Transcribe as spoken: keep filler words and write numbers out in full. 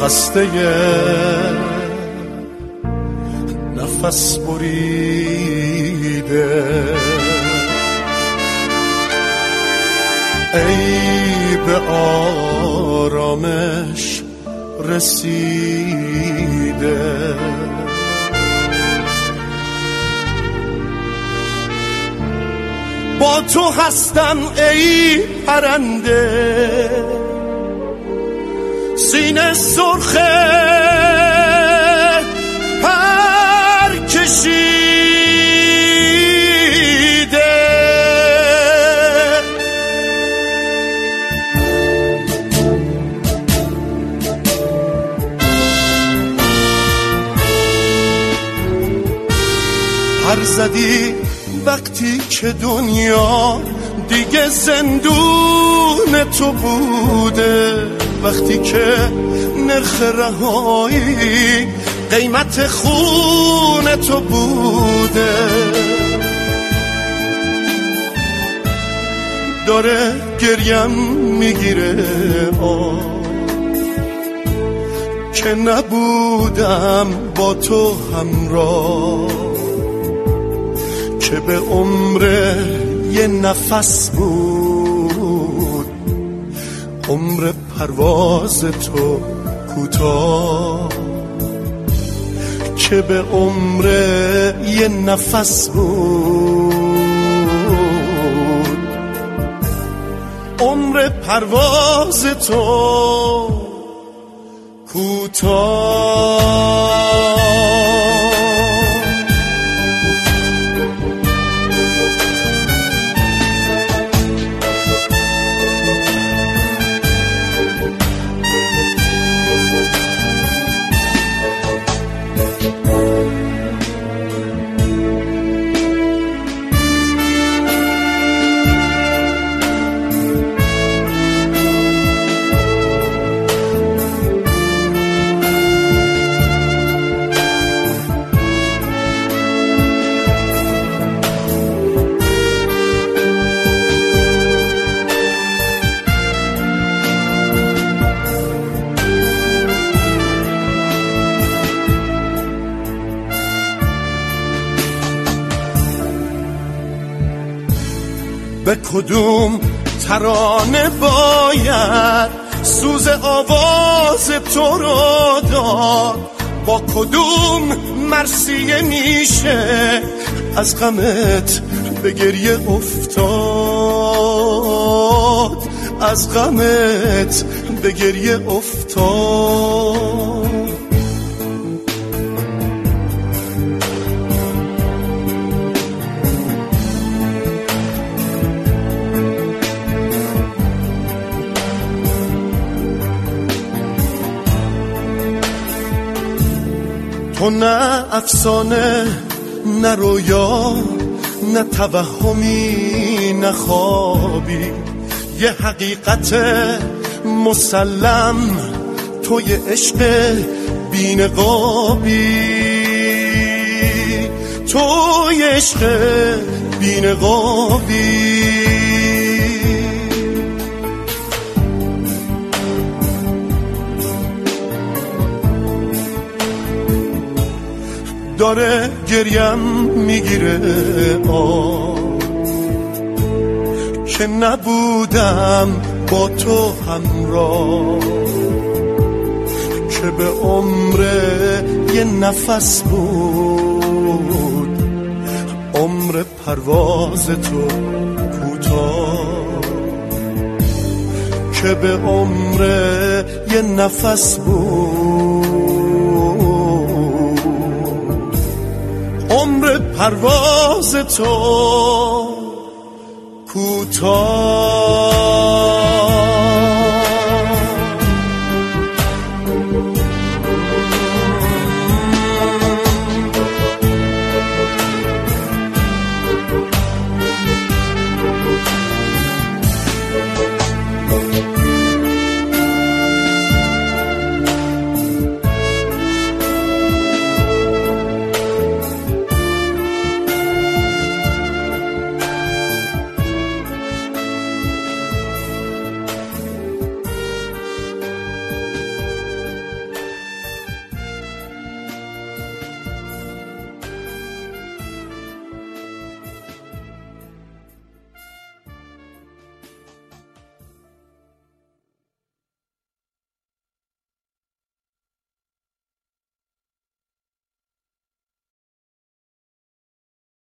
خسته نفس بریده، ای به آرامش رسیده. با تو هستم ای پرنده، سینه سرخه پر کشیده. پر زدی وقتی که دنیا دیگه زندون تو بوده، وقتی که نرخ رهایی قیمت خون تو بوده. داره گریم میگیره آه که نبودم با تو همراه، که به عمر یه نفس بود عمر پرواز تو کوتاه، که به عمر یه نفس بود عمر پرواز تو کوتاه. به کدوم ترانه باید سوز آواز تو رو داد، با کدوم مرثیه میشه از غمت به گریه افتاد، از غمت به گریه افتاد. تو نه افسانه نه رویا نه توهمی نه خوابی، یه حقیقت مسلم توی عشق بی‌نقابی، توی عشق بی‌نقابی. داره گریم میگیره آه که نبودم با تو همراه، که به عمر یه نفس بود عمر پرواز تو کوتاه، که به عمر یه نفس بود عمر پرواز تو کوتاه.